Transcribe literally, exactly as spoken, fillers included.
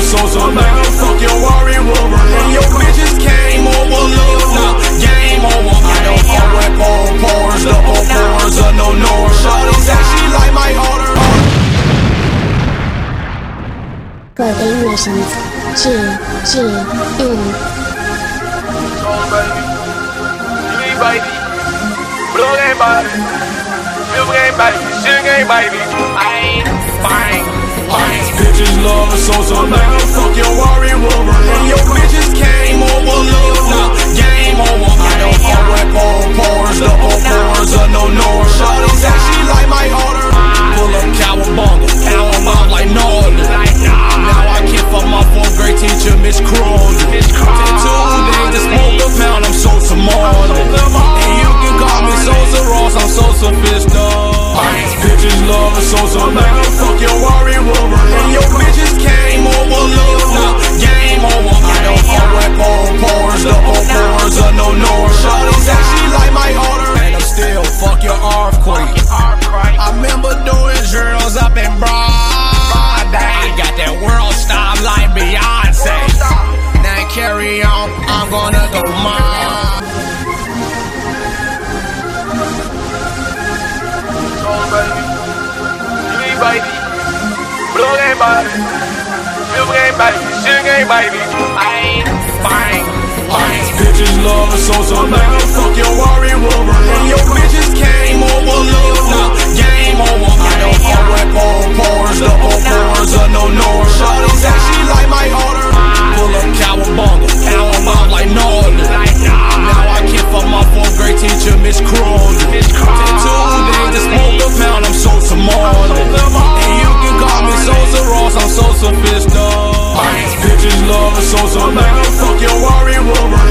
a Sosa, man, fuck your Wari Rover. And your bitches came over, look, now, game over. I don't fuck with old pores, the old pores are no nor. Shawty said she like my order. 各位乐神 G G M baby, blue game baby, blue game baby, shit game baby. Bang, bang, bang. Bitches love a Sosa, man, fuck your Wari Rover. And your bitches came over, look, now, game over. I don't fuck with old pores, the old pores are no nor. Shawty said she like my order. Pull up cowabunga, cowabunga like Northern. Now I can't fuck my fourth grade teacher, Miss Crowley. Tattoo days to smoke a pound, I'm Sosa Marley. And you can call me Sosa Ross, I'm Sosa Fish dog. Bitches love a Sosa, man, fuck your Wari Rover. And your bitches came over, look, now, game over. I don't fuck with old pores, the old pores are no nor. Shawty said she like my order. And I'm still fuck your earthquake. I remember doing drills up in Broad Day. I got that world star like Beyonce. Now carry on, I'm gonna go mom. Baby, blue game baby, blue game baby, shit game baby. Bang, bang, bang. Bitches love a Sosa, man, fuck your Wari Rover. And your bitches came over, look, now, game over. I don't fuck with old pores, the old pores are no nor. Shawty said she like my order. Pull up cowabunga, cowabunga like Northern. Now I can't fuck my fourth grade teacher, Miss Crowley. Tattoo days to smoke a pound, I'm Sosa Marley. And you can call me Sosa Ross, I'm Sosa Fish dog. Bitches love a Sosa, man, fuck your Wari Rover.